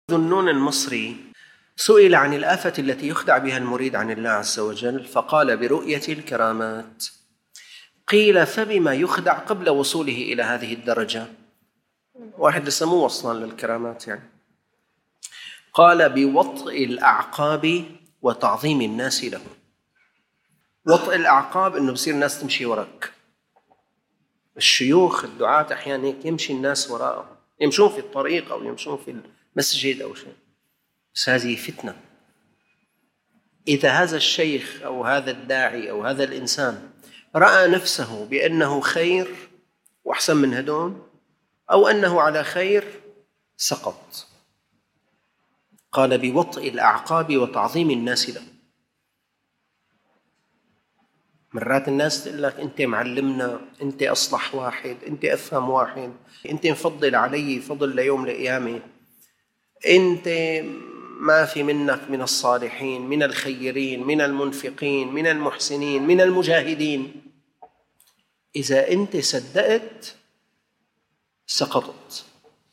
ذنون المصري سئل عن الآفة التي يخدع بها المريد عن الله عز وجل فقال: برؤية الكرامات. قيل: فبما يخدع قبل وصوله إلى هذه الدرجة؟ واحد لسه مو وصلا للكرامات يعني. قال: بوطء الأعقاب وتعظيم الناس له. وطء الأعقاب إنه بصير الناس تمشي وراك. الشيوخ الدعاة أحيانا هيك يمشي الناس وراءهم، يمشون في الطريق أو يمشون في المسجد أو شيء، بس هذه فتنة. إذا هذا الشيخ أو هذا الداعي أو هذا الإنسان رأى نفسه بأنه خير وأحسن من هدون أو أنه على خير سقط. قال: بوطء الأعقاب وتعظيم الناس له. مرات الناس تقول لك: أنت معلمنا، أنت أصلح واحد، أنت أفهم واحد، أنت مفضل علي فضل ليوم القيامة، أنت ما في منك من الصالحين، من الخيرين، من المنفقين، من المحسنين، من المجاهدين. إذا أنت صدقت سقطت.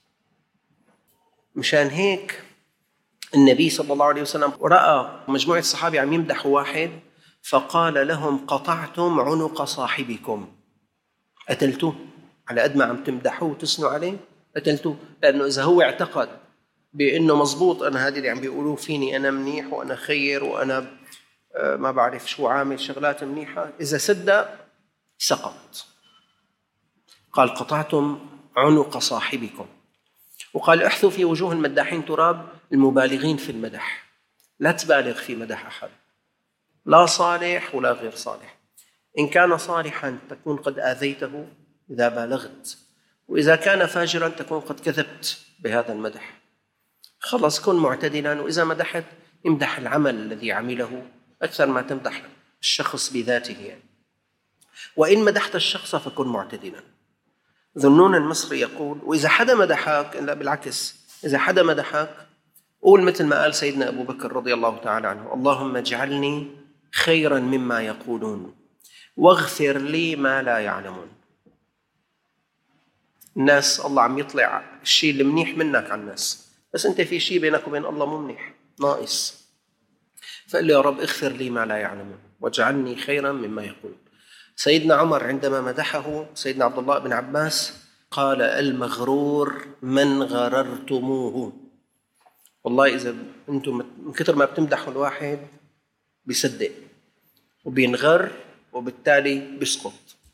مشان هيك النبي صلى الله عليه وسلم رأى مجموعة الصحابة عم يمدحوا واحد فقال لهم: قطعتم عنق صاحبكم. قتلتوه على قد ما عم تمدحوه وتثنوا عليه، قتلتوه. لأنه إذا هو اعتقد بأنه مزبوط، أنا هذه اللي عم بيقولوه فيني أنا منيح وأنا خير وأنا ما بعرف شو عامل شغلات منيحة، إذا صدق سقط. قال: قطعتم عنق صاحبكم. وقال: احثوا في وجوه المداحين تراب، المبالغين في المدح. لا تبالغ في مدح أحد، لا صالح ولا غير صالح. إن كان صالحا تكون قد آذيته إذا بالغت، وإذا كان فاجرا تكون قد كذبت بهذا المدح. خلص كن معتدلا، وإذا مدحت امدح العمل الذي عمله أكثر ما تمدح الشخص بذاته يعني. وإن مدحت الشخص فكن معتدلا. ذنون المصري يقول: وإذا حدا مدحك، لا بالعكس، إذا حدا مدحك قول مثل ما قال سيدنا أبو بكر رضي الله تعالى عنه: اللهم اجعلني خيرا مما يقولون واغفر لي ما لا يعلمون. الناس الله عم يطلع الشيء اللي منيح منك على الناس، بس أنت في شيء بينك وبين الله مو منيح، ناقص. فقال له: يا رب اغفر لي ما لا يعلمون واجعلني خيرا مما يقولون. سيدنا عمر عندما مدحه سيدنا عبد الله بن عباس قال: المغرور من غررتموه. والله إذا أنتم من كثر ما بتمدحوا الواحد بيصدق وبينغر وبالتالي بيسقط.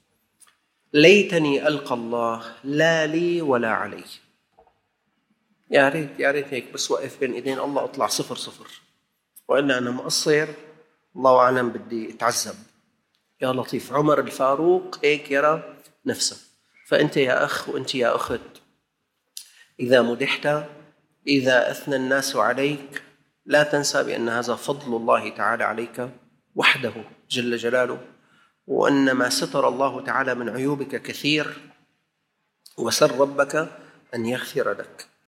ليتني ألقى الله لا لي ولا علي. يا ريت هيك بس وقف بين إيدين الله أطلع 0-0، وإلا أنا مقصر الله أعلم بدي أتعذب. يا لطيف. عمر الفاروق هيك يرى نفسه. فأنت يا أخ وأنت يا أخت، إذا مدحت، إذا أثنى الناس عليك، لا تنسى بأن هذا فضل الله تعالى عليك وحده جل جلاله، وأن ما ستر الله تعالى من عيوبك كثير، وسر ربك أن يغفر لك.